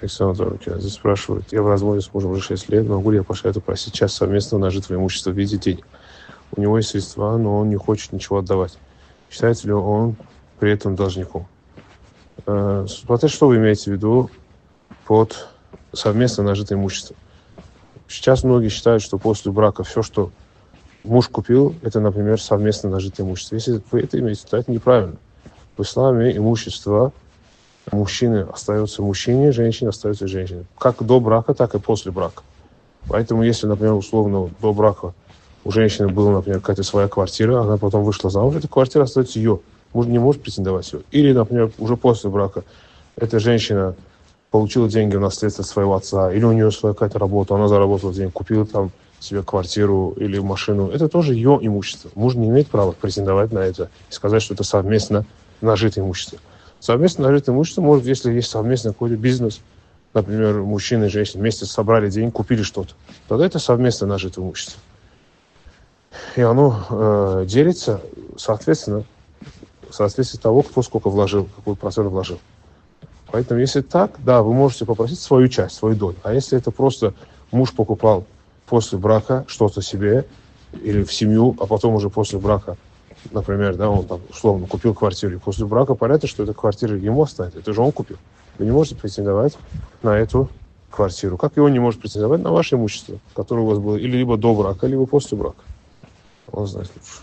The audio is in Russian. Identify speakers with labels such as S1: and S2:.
S1: Александр Анатольевич, здесь спрашивают, я в разводе с мужем уже 6 лет, могу ли я по это просить часть совместного нажитого имущества в виде денег? У него есть средства, но он не хочет ничего отдавать. Считается ли он при этом должником? Смотрите, что вы имеете в виду под совместно нажитое имущество. Сейчас многие считают, что после брака все, что муж купил, это, например, совместно нажитое имущество. Если вы это имеете, то это неправильно. В исламе имущество мужчины остается мужчине, женщине остается женщине. Как до брака, так и после брака. Поэтому, если, например, условно, до брака у женщины была, например, какая-то своя квартира, она потом вышла замуж, эта квартира остается ее. Муж не может претендовать ее. Или, например, уже после брака эта женщина получила деньги в наследство своего отца, или у нее своя какая-то работа, она заработала деньги, купила там себе квартиру или машину. Это тоже ее имущество. Муж не имеет права претендовать на это и сказать, что это совместно нажитое имущество. Совместно нажитое имущество может, если есть совместный какой-то бизнес, например, мужчина и женщина вместе собрали деньги, купили что-то, тогда это совместно нажитое имущество. И оно делится, соответственно, в соответствии того, кто сколько вложил, какой процент вложил. Поэтому, если так, да, вы можете попросить свою часть, свою долю. А если это просто муж покупал после брака что-то себе или в семью, а потом уже после брака, например, да, он там условно купил квартиру, и после брака понятно, что эта квартира ему останется. Это же он купил. Вы не можете претендовать на эту квартиру. Как и он не может претендовать на ваше имущество, которое у вас было или либо до брака, либо после брака. Он знает лучше.